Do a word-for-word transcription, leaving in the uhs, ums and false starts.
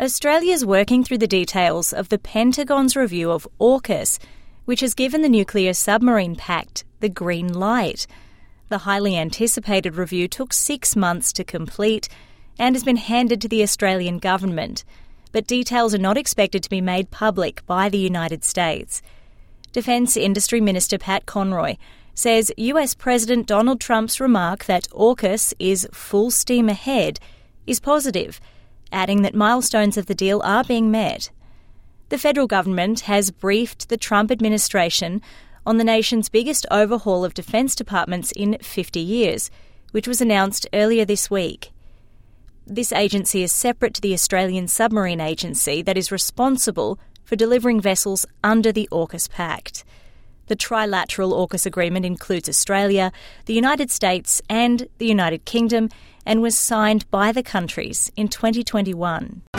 Australia's working through the details of the Pentagon's review of AUKUS, which has given the Nuclear Submarine Pact the green light. The highly anticipated review took six months to complete and has been handed to the Australian government, but details are not expected to be made public by the United States. Defence Industry Minister Pat Conroy says U S President Donald Trump's remark that AUKUS is full steam ahead is positive, adding that milestones of the deal are being met. The federal government has briefed the Trump administration on the nation's biggest overhaul of defence departments in fifty years, which was announced earlier this week. This agency is separate to the Australian Submarine Agency that is responsible for delivering vessels under the AUKUS Pact. The trilateral AUKUS agreement includes Australia, the United States and the United Kingdom and was signed by the countries in twenty twenty-one.